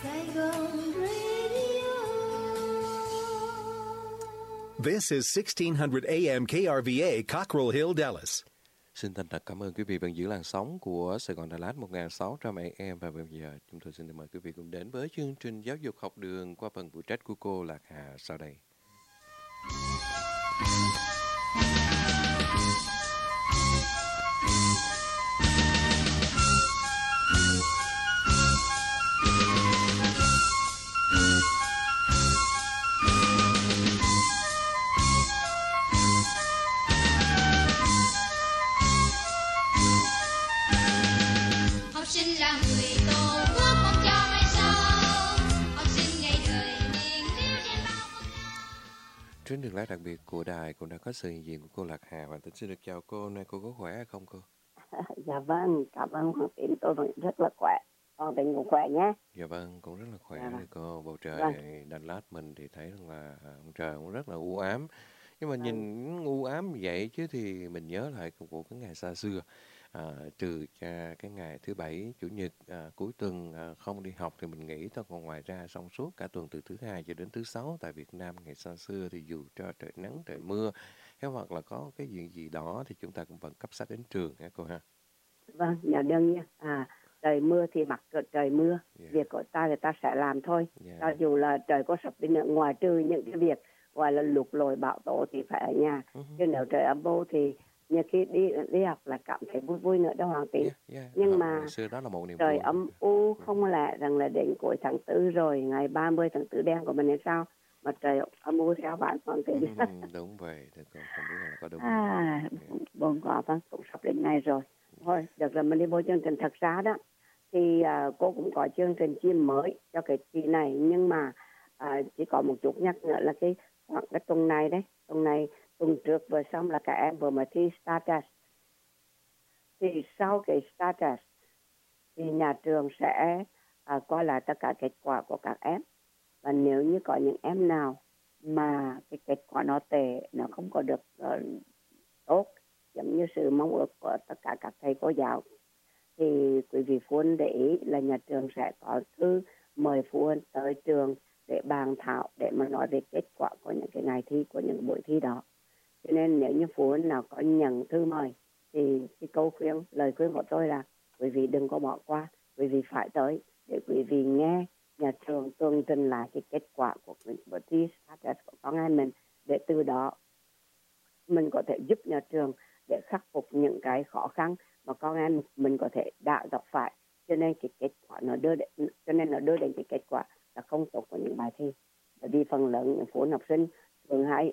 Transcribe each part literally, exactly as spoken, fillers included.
Saigon Radio. This is sixteen hundred A M K R V A, Cockrell Hill, Dallas. Xin thành thật cảm ơn quý vị vẫn giữ làn sóng của Sài Gòn Đà Lạt một nghìn sáu trăm A M, và bây giờ chúng tôi xin mời quý vị cùng đến với chương trình giáo dục học đường qua phần phụ trách của cô Lạc Hà sau đây. Trên đường lái đặc biệt của đài cũng đã có sự hiện diện của cô Lạc Hà, và xin được chào cô. Nay cô có khỏe hay không cô? Dạ vâng, cảm ơn Hoàng Tín, tôi vẫn rất là khỏe. Hoàng Tín cũng khỏe nhé. Dạ vâng, cũng rất là khỏe Dạ vâng. đấy cô. Bầu trời Vâng. Đà Lạt mình thì thấy rằng là ông trời cũng rất là u ám. Nhưng mà Vâng. nhìn u ám vậy chứ thì mình nhớ lại của cái ngày xa xưa. À, trừ cha cái ngày thứ bảy, chủ nhật, à, cuối tuần à, không đi học thì mình nghĩ thôi, còn ngoài ra trong suốt cả tuần từ thứ hai cho đến thứ sáu tại Việt Nam ngày xa xưa thì dù cho trời nắng trời mưa hay hoặc là có cái chuyện gì đó thì chúng ta cũng vẫn cấp sách đến trường ha cô ha. Vâng, dạ đương nhiên. À, trời mưa thì mặc cỡ trời mưa. Yeah. Việc của ta thì ta sẽ làm thôi. Yeah. Cho dù là trời có sập đi nữa, ngoài trừ những cái việc gọi là lụt lội bão tố thì phải ở nhà. Uh-huh. Chứ nếu trời âm vô thì như khi đi đi học là cảm thấy vui vui nữa đó Hoàng Tín. Yeah, yeah. Nhưng Hồi mà xưa đó là một niềm trời vui. âm u không lẽ rằng là đến cuối tháng tư rồi, ngày ba mươi tháng tư đen của mình hay sao? Mà trời âm u theo bạn Hoàng Tín. Ừ, đúng vậy, thì con không biết là có đúng. À, buồn quá, vâng, cũng sắp đến ngày rồi. Thôi, được rồi, mình đi vô chương trình. Thật ra đó, thì uh, cô cũng có chương trình chim mới cho cái kỳ này, nhưng mà uh, chỉ có một chút nhắc nữa là cái khoảng cái tuần này đấy, tuần này, tuần trước vừa xong là các em vừa mới thi Star Test. Thì sau cái Star Test, thì nhà trường sẽ uh, coi lại tất cả kết quả của các em. Và nếu như có những em nào mà cái kết quả nó tệ, nó không có được uh, tốt, giống như sự mong ước của tất cả các thầy cô giáo, thì quý vị phụ huynh để ý là nhà trường sẽ có thư mời phụ huynh tới trường để bàn thảo, để mà nói về kết quả của những cái ngày thi, của những buổi thi đó. Cho nên nếu như phụ huynh nào có nhận thư mời thì cái câu khuyên, lời khuyên của tôi là quý vị đừng có bỏ qua, quý vị phải tới để quý vị nghe nhà trường tường trình lại cái kết quả của buổi thi của con em mình, để từ đó mình có thể giúp nhà trường để khắc phục những cái khó khăn mà con em mình có thể đã gặp phải. Cho nên cái kết quả nó đưa đến, cho nên nó đưa đến cái kết quả là không tốt của những bài thi. Bởi vì phần lớn những phụ huynh học sinh thường hay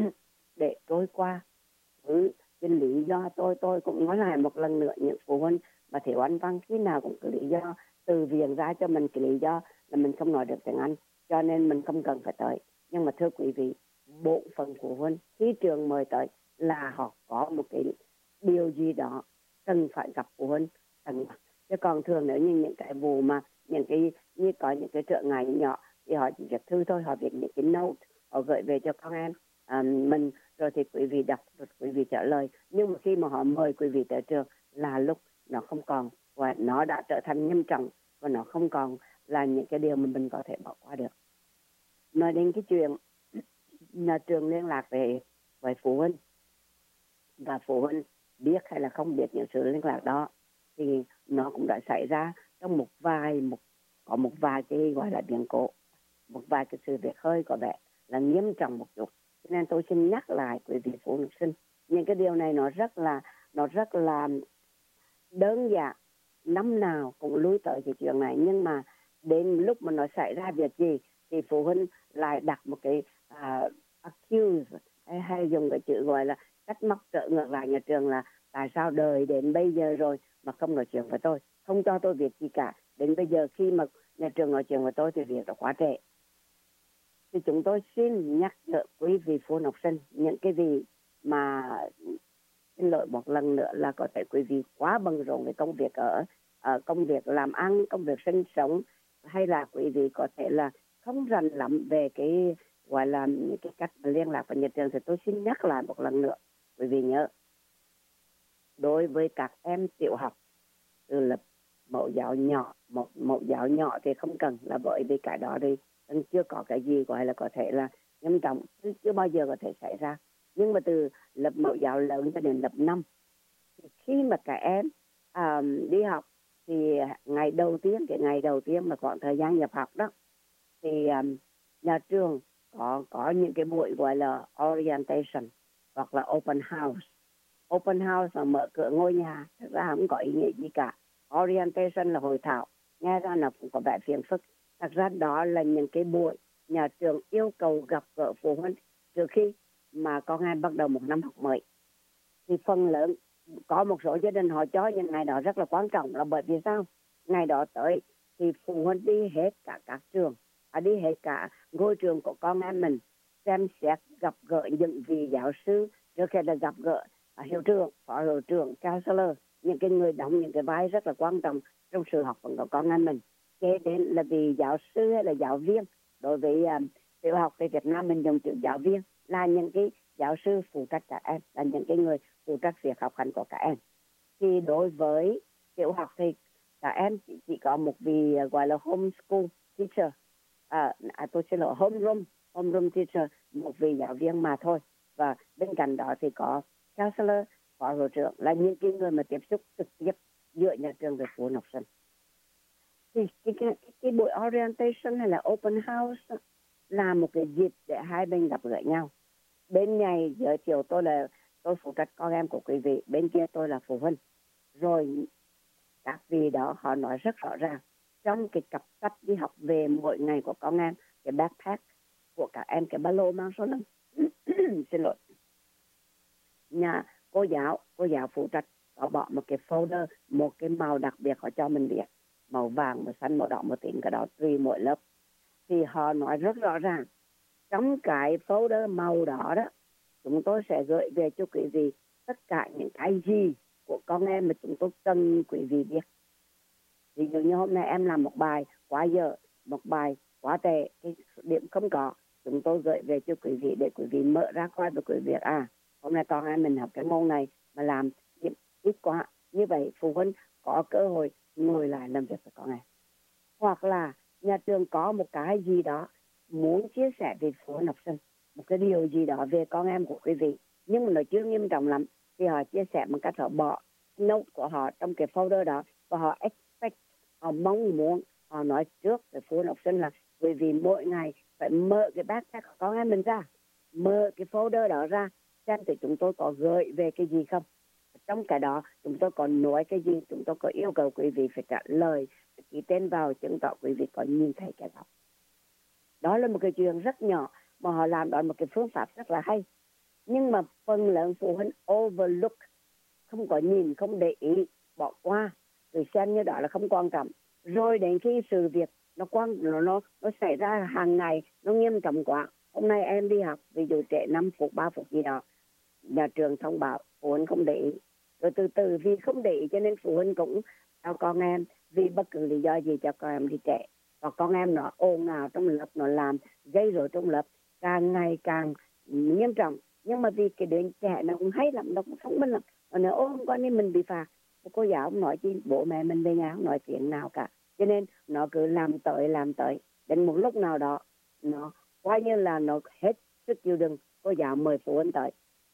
để trôi qua với cái lý do, tôi tôi cũng nói lại một lần nữa, những phụ huynh mà Thiếu Anh Văn khi nào cũng có lý do từ viện ra cho mình cái lý do là mình không nói được tiếng Anh, cho nên mình không cần phải tới. Nhưng mà thưa quý vị, bộ phận phụ huynh khi trường mời tới là họ có một cái điều gì đó cần phải gặp phụ huynh cần. Chứ còn thường nếu như những cái vụ mà những cái như có những cái trở ngại nhỏ thì họ chỉ viết thư thôi, họ viết những cái note, họ gửi về cho con em à, mình, rồi thì quý vị đọc, rồi quý vị trả lời. Nhưng mà khi mà họ mời quý vị tới trường là lúc nó không còn, và nó đã trở thành nghiêm trọng, và nó không còn là những cái điều mà mình có thể bỏ qua được. Nói đến cái chuyện nhà trường liên lạc về với phụ huynh, và phụ huynh biết hay là không biết những sự liên lạc đó, thì nó cũng đã xảy ra trong một vài một có một vài cái gọi là biến cố, một vài cái sự việc hơi có vẻ là nghiêm trọng một chút. Cho nên tôi xin nhắc lại quý vị phụ huynh sinh, những cái điều này nó rất là nó rất là đơn giản, năm nào cũng lui tới cái chuyện này, nhưng mà đến lúc mà nó xảy ra việc gì thì phụ huynh lại đặt một cái uh, accuse hay, hay dùng cái chữ gọi là cách móc trở ngược lại nhà trường là tại sao đời đến bây giờ rồi mà không nói chuyện với tôi, không cho tôi việc gì cả, đến bây giờ khi mà nhà trường nói chuyện với tôi thì việc đã quá trễ. Thì chúng tôi xin nhắc nhở quý vị phụ huynh học sinh, những cái gì mà xin lỗi một lần nữa là có thể quý vị quá bận rộn với công việc ở uh, công việc làm ăn, công việc sinh sống, hay là quý vị có thể là không rành lắm về cái gọi là những cái cách liên lạc với nhà trường, thì tôi xin nhắc lại một lần nữa, quý vị nhớ, đối với các em tiểu học từ lớp mẫu giáo nhỏ, một mẫu giáo nhỏ thì không cần, là bởi vì cái đó thì chưa có cái gì gọi là có thể là nghiêm trọng, chưa, chưa bao giờ có thể xảy ra. Nhưng mà từ lập mẫu giáo lớn cho đến lập năm, thì khi mà các em uh, đi học thì ngày đầu tiên, cái ngày đầu tiên mà khoảng thời gian nhập học đó, thì um, nhà trường có có những cái buổi gọi là orientation hoặc là open house. Open house là mở cửa ngôi nhà, thực ra không có ý nghĩa gì cả. Orientation là hội thảo, nghe ra là cũng có vẻ phiền phức. Thật ra đó là những cái buổi nhà trường yêu cầu gặp gỡ phụ huynh trước khi mà con em bắt đầu một năm học mới. Thì phần lớn có một số gia đình họ cho những ngày đó rất là quan trọng, là bởi vì sao? Ngày đó tới thì phụ huynh đi hết cả các trường, à, đi hết cả ngôi trường của con em mình, xem xét gặp gỡ những vị giáo sư, trước khi là gặp gỡ à, hiệu trưởng, phó hiệu trưởng, counselor, những cái người đóng những cái vai rất là quan trọng trong sự học của con em mình. Kế đến là vị giáo sư hay là giáo viên. Đối với uh, tiểu học thì Việt Nam mình dùng chữ giáo viên, là những cái giáo sư phụ trách các em, là những cái người phụ trách việc học hành của các em. Thì đối với tiểu học thì các em chỉ, chỉ có một vị uh, gọi là homeschool teacher, à, à, tôi xin lỗi, homeroom, homeroom teacher, một vị giáo viên mà thôi. Và bên cạnh đó thì có counselor, phó hiệu trưởng, là những cái người mà tiếp xúc trực tiếp giữa nhà trường với phụ huynh học sinh. Thì cái, cái, cái, cái buổi orientation hay là open house là một cái dịp để hai bên gặp gỡ nhau. Bên này giới thiệu tôi là tôi phụ trách con em của quý vị, bên kia tôi là phụ huynh. Rồi các vị đó họ nói rất rõ ràng, trong cái cặp sách đi học về mỗi ngày của con em, cái backpack của các em, cái ba lô mang số lưng, xin lỗi, nhà cô giáo, cô giáo phụ trách có bỏ một cái folder, một cái màu đặc biệt họ cho mình biết, màu vàng, màu xanh, màu đỏ, màu tím, cái đó tùy mỗi lớp. Thì họ nói rất rõ ràng, trong cái folder màu đỏ đó, chúng tôi sẽ gửi về cho quý vị tất cả những cái gì của con em mà chúng tôi cần quý vị biết. Ví dụ như hôm nay em làm một bài quá dở, một bài quá tệ, cái điểm không có, chúng tôi gửi về cho quý vị để quý vị mở ra coi với quý vị, à, hôm nay con em mình học cái môn này mà làm điểm ít quá. Như vậy phụ huynh có cơ hội ngồi lại làm việc với con em. Hoặc là nhà trường có một cái gì đó muốn chia sẻ với phụ huynh học sinh, một cái điều gì đó về con em của quý vị, nhưng mà nó chưa nghiêm trọng lắm, thì họ chia sẻ bằng cách họ bỏ note của họ trong cái folder đó, và họ expect, họ mong muốn, họ nói trước với phụ huynh học sinh là quý vị mỗi ngày phải mở cái backpack của con em mình ra, mở cái folder đó ra, xem thì chúng tôi có gửi về cái gì không. Trong cái đó chúng tôi còn nói cái gì, chúng tôi có yêu cầu quý vị phải trả lời, phải ký tên vào, chứng tỏ quý vị có nhìn thấy cái đó. Đó là một cái chuyện rất nhỏ mà họ làm, đó là một cái phương pháp rất là hay. Nhưng mà phần lớn phụ huynh overlook, không có nhìn, không để ý, bỏ qua, rồi xem như đó là không quan trọng. Rồi đến khi sự việc nó quan nó nó, nó xảy ra hàng ngày, nó nghiêm trọng quá. Hôm nay em đi học, ví dụ trễ năm phút, ba phút gì đó, nhà trường thông báo, phụ huynh không để ý. Rồi từ từ vì không để ý cho nên phụ huynh cũng cho con em, vì bất cứ lý do gì cho con em đi trễ. Và con em nó ồn ào trong lớp, nó làm gây rối trong lớp, càng ngày càng nghiêm trọng. Nhưng mà vì cái đứa trẻ nó cũng hay lắm, nó cũng thông minh lắm, nó ôm con em mình bị phạt. Cô giáo không nói chi, bố mẹ mình về nhà không nói chuyện nào cả. Cho nên nó cứ làm tới, làm tới. Đến một lúc nào đó, nó coi như là nó hết sức chịu đựng, cô giáo mời phụ huynh tới.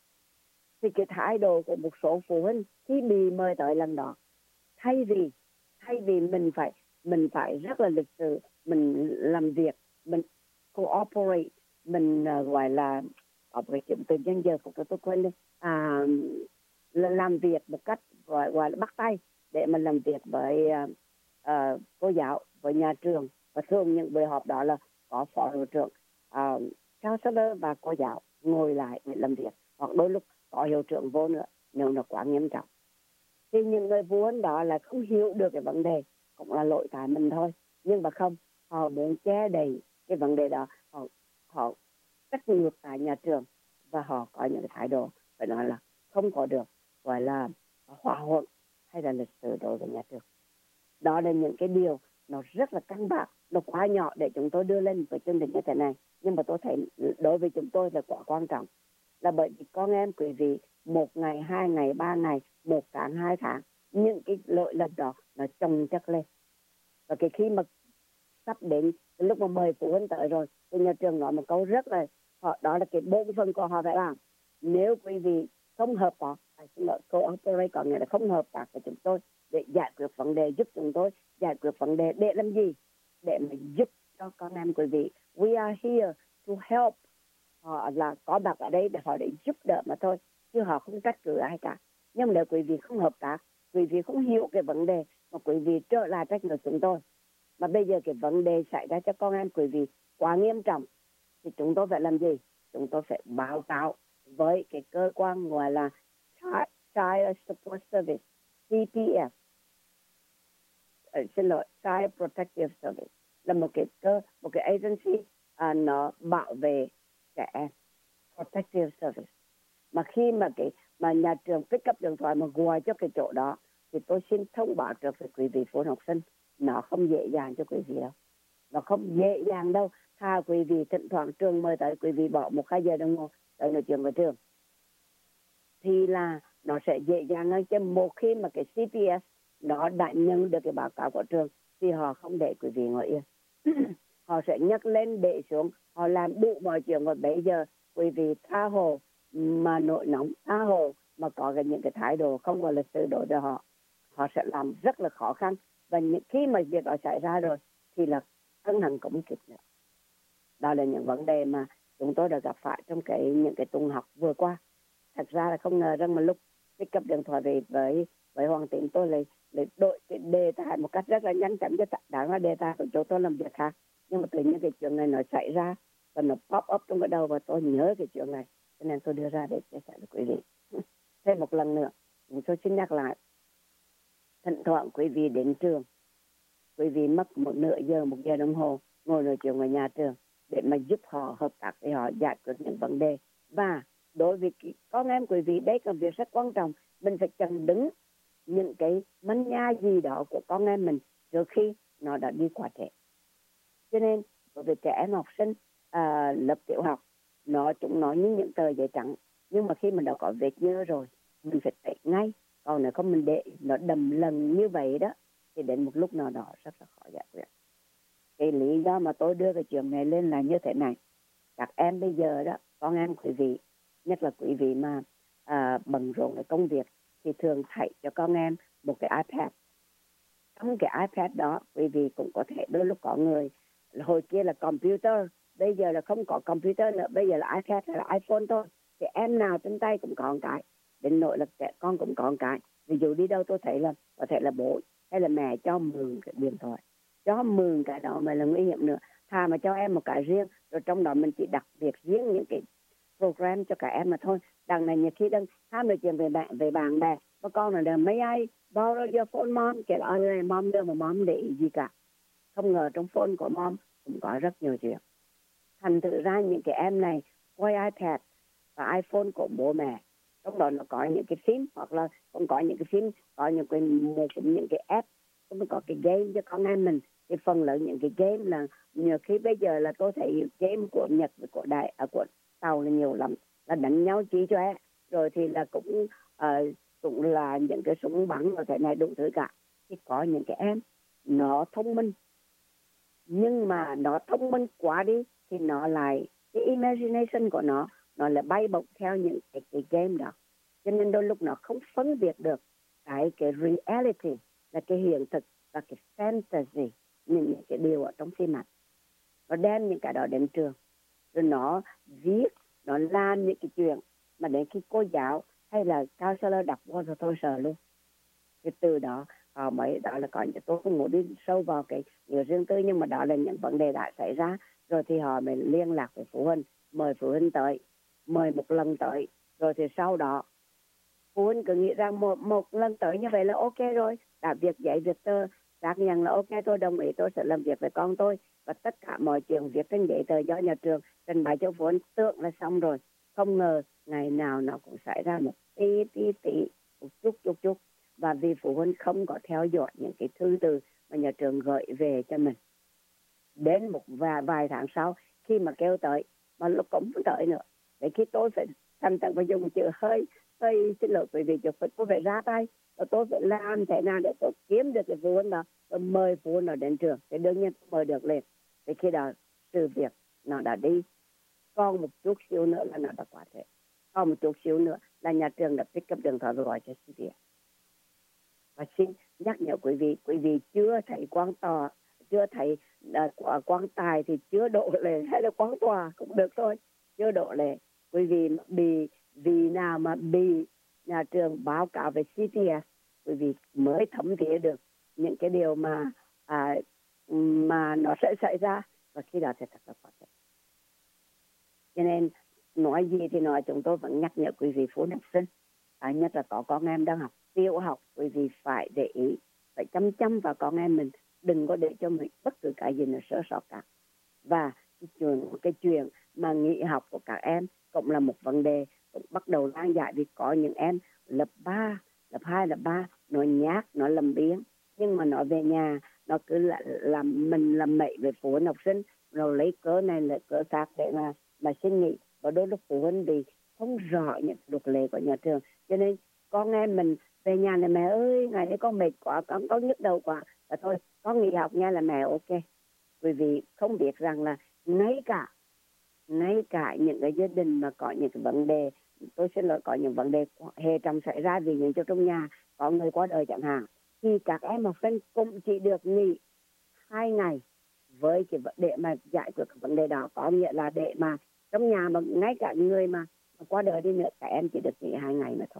Thì cái thái độ của một số phụ huynh khi bị mời tới lần đó, thay vì thay vì mình phải mình phải rất là lịch sự, mình làm việc, mình cooperate, mình uh, gọi là có cái chữ từ nhân giờ của tôi quên đi, à, là làm việc một cách gọi gọi là bắt tay để mình làm việc với uh, uh, cô giáo, với nhà trường. Và thường những buổi họp đó là có phó hiệu trưởng, uh, counselor và cô giáo ngồi lại để làm việc, hoặc đôi lúc có hiệu trưởng vô nữa nếu nó quá nghiêm trọng. Thì những người phụ huynh đó là không hiểu được cái vấn đề, cũng là lỗi tại mình thôi. Nhưng mà không, họ muốn che đậy cái vấn đề đó, họ họ trách ngược tại nhà trường, và họ có những cái thái độ phải nói là không có được gọi là hòa hợp hay là lịch sử đối với nhà trường. Đó là những cái điều nó rất là căn bản, nó quá nhỏ để chúng tôi đưa lên với chương trình như thế này, nhưng mà tôi thấy đối với chúng tôi là quá quan trọng. Là bởi vì con em quý vị một ngày, hai ngày, ba ngày, một tháng, hai tháng, những cái lỗi lầm đó nó chồng chất lên. Và cái khi mà sắp đến cái lúc mà mời phụ huynh tới rồi thì nhà trường nói một câu rất là họ, đó là cái bổn phận của họ phải làm. Nếu quý vị không hợp tác, xin lỗi, cooperate có nghĩa là không hợp tác với chúng tôi để giải quyết vấn đề, giúp chúng tôi giải quyết vấn đề để làm gì? Để mà giúp cho con em quý vị. We are here to help. Họ là có mặt ở đây để họ để giúp đỡ mà thôi, chứ họ không trách cứ ai cả. Nhưng mà nếu quý vị không hợp tác, quý vị không hiểu cái vấn đề mà quý vị trở lại trách nhiệm chúng tôi, mà bây giờ cái vấn đề xảy ra cho con em quý vị quá nghiêm trọng, thì chúng tôi phải làm gì? Chúng tôi phải báo cáo với cái cơ quan gọi là Child Support Service, C P S, ờ, xin lỗi, Child Protective Service, là một cái cơ, một cái agency à, nó bảo vệ trẻ em, Protective Service. Mà khi mà cái mà nhà trường pick up điện thoại mà gọi cho cái chỗ đó, thì tôi xin thông báo trước với quý vị phụ huynh học sinh, nó không dễ dàng cho quý vị đâu. Nó không dễ dàng đâu. Thà quý vị thỉnh thoảng trường mời tới, quý vị bỏ một hai giờ đồng hồ tới nói chuyện với trường, thì là nó sẽ dễ dàng hơn. Chứ một khi mà cái C P S nó đã nhận được cái báo cáo của trường thì họ không để quý vị ngồi yên. Họ sẽ nhấc lên để xuống, họ làm đủ mọi chuyện. Và bây giờ quý vị tha hồ mà nổi nóng, tha hồ mà có cái những cái thái độ không có lịch sự đối với họ, họ sẽ làm rất là khó khăn. Và những khi mà việc đó xảy ra rồi thì là ân hận cũng kịp nữa. Đó là những vấn đề mà chúng tôi đã gặp phải trong cái những cái tuần học vừa qua. Thật ra là không ngờ rằng một lúc pick up điện thoại về với với Hoàng Tín, tôi lại lại đổi cái đề tài một cách rất là nhanh chóng, cho đáng là đề tài của chúng tôi làm việc khác. Nhưng mà tự nhiên cái chuyện này nó xảy ra và nó pop up trong cái đầu, và tôi nhớ cái chuyện này, cho nên tôi đưa ra để chia sẻ với quý vị. Thêm một lần nữa, tôi xin nhắc lại, thỉnh thoảng quý vị đến trường, quý vị mất một nửa giờ, một giờ đồng hồ ngồi nói chuyện với nhà trường để mà giúp họ hợp tác với họ giải quyết những vấn đề. Và đối với con em quý vị, đây là việc rất quan trọng. Mình phải chặn đứng những cái manh nha gì đó của con em mình trước khi nó đã đi quá trễ. Cho nên đối với trẻ em học sinh à, lớp tiểu học, nó chúng nói như những tờ giấy trắng, nhưng mà khi mình đã có vết nhơ rồi mình phải tẩy ngay. Còn nếu không mình để nó đầm lần như vậy đó thì đến một lúc nào đó rất là khó giải quyết. Cái lý do mà tôi đưa cái chuyện này lên là như thế này. Các em bây giờ đó, con em quý vị, nhất là quý vị mà à, bận rộn với công việc, thì thường thảy cho con em một cái iPad. Trong cái iPad đó quý vị cũng có thể đôi lúc có người, hồi kia là computer, bây giờ là không có computer nữa, bây giờ là iPad hay là iPhone thôi. Thì em nào trên tay cũng có một cái, đến nỗi là trẻ con cũng có một cái. Ví dụ đi đâu tôi thấy là có thể là bố hay là mẹ cho mượn cái điện thoại, cho mượn cái đó mà là nguy hiểm nữa. Thà mà cho em một cái riêng, rồi trong đó mình chỉ đặt việc riêng những cái program cho cả em mà thôi. Đằng này nhiều khi đang tham nói chuyện về bạn về bạn bè, có con là đều mấy ai borrow your phone mom, kể là này mom đưa mà mom để ý gì cả. Không ngờ trong phone của mom cũng có rất nhiều chuyện. Thành thử ra những cái em này quay iPad và iPhone của bố mẹ, trong đó nó có những cái phim, hoặc là cũng có những cái phim, có những cái một những cái app, cũng có cái game cho con em mình. Thì phần lớn những cái game là nhiều khi bây giờ là tôi thấy game của Nhật và của Đại ở à, của Tàu là nhiều lắm, là đánh nhau chí chóe, rồi thì là cũng uh, cũng là những cái súng bắn và thế này đủ thứ cả. Thì có những cái em nó thông minh, nhưng mà nó thông minh quá đi thì nó lại cái imagination của nó nó lại bay bổng theo những cái, cái game đó, cho nên đôi lúc nó không phân biệt được cái cái reality là cái hiện thực và cái fantasy, những, những cái điều ở trong phim ảnh. Nó đem những cái đó đến trường, rồi nó viết, nó làm những cái chuyện mà đến khi cô giáo hay là counselor đọc qua rồi tôi sợ luôn. Cái từ đó họ mới, đó là có những, tôi không muốn đi sâu vào cái nhiều riêng tư, nhưng mà đó là những vấn đề đã xảy ra rồi thì họ mới liên lạc với phụ huynh, mời phụ huynh tới, mời một lần tới, rồi thì sau đó phụ huynh cứ nghĩ rằng một, một lần tới như vậy là ok rồi, đã việc dạy việc tờ xác nhận là ok, tôi đồng ý, tôi sẽ làm việc với con tôi, và tất cả mọi chuyện việc trên giấy tờ do nhà trường trình bày cho phụ huynh tưởng là xong rồi. Không ngờ ngày nào nó cũng xảy ra một tí tí tí, một chút chút chút, và vì phụ huynh không có theo dõi những cái thư từ mà nhà trường gửi về cho mình. Đến một vài, vài tháng sau khi mà kêu tới mà lúc cũng không tới nữa, để khi tôi phải thành tận phải dùng chữ hơi hơi xin lỗi quý vị, chứ tôi phải ra tay và tôi phải làm thế nào để tôi kiếm được cái phụ huynh đó, tôi mời phụ huynh đó đến trường, thì đương nhiên tôi mời được lên. Thì khi đó sự việc nó đã đi, còn một chút xíu nữa là nó đã quá trễ, còn một chút xíu nữa là nhà trường đã pick up điện thoại và gọi cho xê pê ét. Và xin nhắc nhở quý vị, quý vị chưa thấy quan tòa, chưa thấy uh, quan tài thì chưa đổ lệ, hay là quan tòa cũng được thôi, chưa đổ lệ. Quý vị bị vì nào mà bị nhà trường báo cáo về xê pê ét, quý vị mới thấm thía được những cái điều mà à, mà nó sẽ xảy ra, và khi đó sẽ thật là khó khăn. Cho nên nói gì thì nói, chúng tôi vẫn nhắc nhở quý vị phụ huynh học sinh, à, nhất là có con em đang học tiểu học, quý vị phải để ý, phải chăm chăm vào con em mình, đừng có để cho mình bất cứ cái gì nó sơ sót cả. Và cái chuyện, cái chuyện mà nghỉ học của các em cũng là một vấn đề cũng bắt đầu lan giải, vì có những em lớp ba, lớp hai, lớp ba nó nhát, nó lầm biếng, nhưng mà nó về nhà nó cứ là, làm mình làm mậy về phụ huynh học sinh, rồi lấy cớ này lấy cớ khác để mà mà xin nghỉ. Và đôi lúc phụ huynh vì không rõ những luật lệ của nhà trường, cho nên con em mình về nhà là mẹ ơi, ngày nay con mệt quá, con có nhức đầu quá, và thôi con nghỉ học nha, là mẹ ok. Quý vị không biết rằng là ngay cả ngay cả những cái gia đình mà có những cái vấn đề, tôi xin lỗi, có những vấn đề hệ trọng xảy ra vì những chỗ trong nhà có người qua đời chẳng hạn, thì các em học sinh cũng chỉ được nghỉ hai ngày với cái để mà giải quyết cái vấn đề đó. Có nghĩa là để mà trong nhà mà ngay cả người mà qua đời đi nữa, các em chỉ được nghỉ hai ngày mà thôi,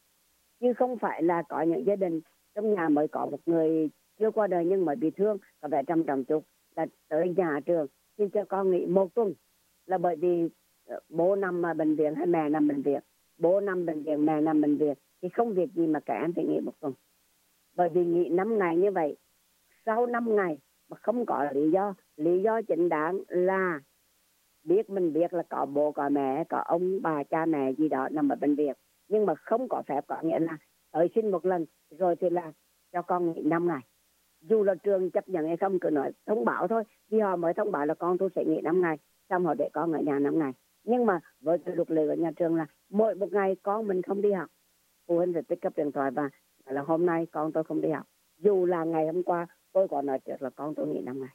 chứ không phải là có những gia đình trong nhà mới có một người chưa qua đời nhưng mà bị thương, có vẻ trầm trọng chút, là tới nhà trường xin cho con nghỉ một tuần, là bởi vì bố nằm ở bệnh viện hay mẹ nằm bệnh viện, bố nằm bệnh viện, mẹ nằm bệnh viện, thì không việc gì mà các em phải nghỉ một tuần. Bởi vì nghỉ năm ngày như vậy, sau năm ngày mà không có lý do, lý do chính đáng là biết mình biết là có bố, có mẹ, có ông bà, cha mẹ gì đó nằm ở bệnh viện, nhưng mà không có phép, có nghĩa là tới xin một lần rồi thì là cho con nghỉ năm ngày. Dù là trường chấp nhận hay không, cứ nói thông báo thôi, vì họ mới thông báo là con tôi sẽ nghỉ năm ngày, xong họ để con ở nhà năm ngày. Nhưng mà với cái luật lệ của nhà trường là mỗi một ngày con mình không đi học, phụ huynh phải pick up điện thoại và là hôm nay con tôi không đi học, dù là ngày hôm qua tôi có nói trước là con tôi nghỉ năm ngày.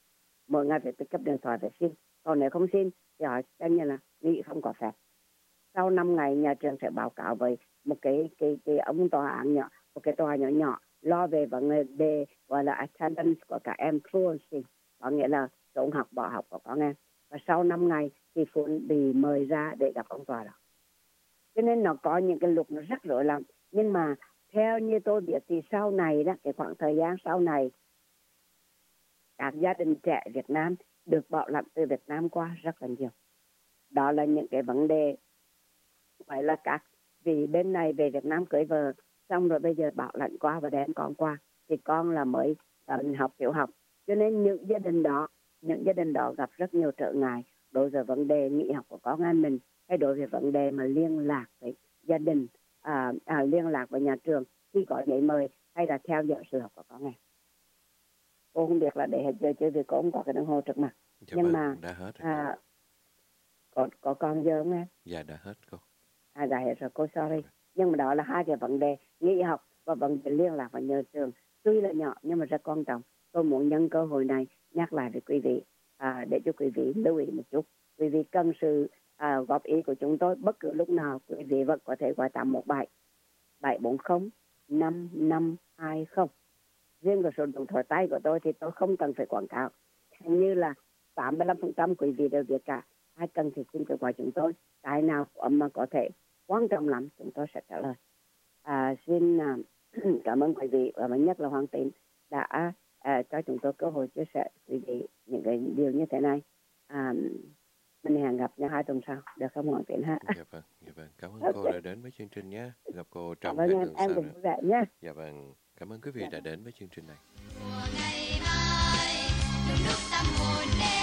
Mỗi ngày phải pick up điện thoại để xin, còn nếu không xin thì họ xem như là nghỉ không có phép. Sau năm ngày nhà trường sẽ báo cáo với một cái cái cái ông tòa án nhỏ, một cái tòa nhỏ nhỏ lo về vấn đề gọi là attendance của các em, truancy, có nghĩa là trốn học, bỏ học của con em. Và sau năm ngày thì phụ huynh bị mời ra để gặp ông tòa đó. Cho nên nó có những cái luật nó rất rối lắm. Nhưng mà theo như tôi biết thì sau này đó, cái khoảng thời gian sau này, các gia đình trẻ Việt Nam được bảo lãnh từ Việt Nam qua rất là nhiều. Đó là những cái vấn đề phải là các vì bên này về Việt Nam cưới vợ, xong rồi bây giờ bảo lãnh qua và đem con qua, thì con là mới uh, học tiểu học. Cho nên những gia đình đó, những gia đình đó gặp rất nhiều trở ngại đối với vấn đề nghỉ học của con em mình, hay đối với vấn đề mà liên lạc với gia đình, à, à, liên lạc với nhà trường khi có giấy mời, hay là theo dõi sự học của con em. Cô không biết là để hết giờ chơi vì cô không có cái đồng hồ trước mặt. Dạ Nhưng vâng, mà đã hết rồi. à, có, có con giờ không em? Dạ đã hết cô. À đã hết rồi cô, sorry. Dạ. Nhưng mà đó là hai cái vấn đề nghỉ học và vấn đề liên lạc với nhà trường. Tuy là nhỏ nhưng mà rất quan trọng. Tôi muốn nhân cơ hội này nhắc lại với quý vị, à, để cho quý vị lưu ý một chút. Quý vị cần sự à, góp ý của chúng tôi bất cứ lúc nào. Quý vị vẫn có thể gọi tám một bảy bảy bốn không năm năm hai không. Riêng của số điện thoại tay của tôi thì tôi không cần phải quảng cáo. Hình như là tám mươi lăm phần trăm quý vị đều biết cả. Ai cần thì xin cứ gọi chúng tôi. Cái nào mà có thể quan trọng lắm chúng tôi sẽ trả lời. À, xin à, cảm ơn quý vị, và nhất là Hoàng Tín đã à, cho chúng tôi cơ hội chia sẻ quý vị những cái điều như thế này. À, mình hẹn gặp nhau hai tuần sau, được không Hoàng Tín ha? Dạ vâng, dạ vâng. Cảm ơn Okay. cô đã đến với chương trình nhé. Gặp cô trong Cảm ơn hai em, tuần em sau cũng nữa. vui vẻ nhé. Dạ vâng, cảm ơn quý vị Dạ. đã đến với chương trình này. Mùa ngày mai, lúc ta muôn đêm.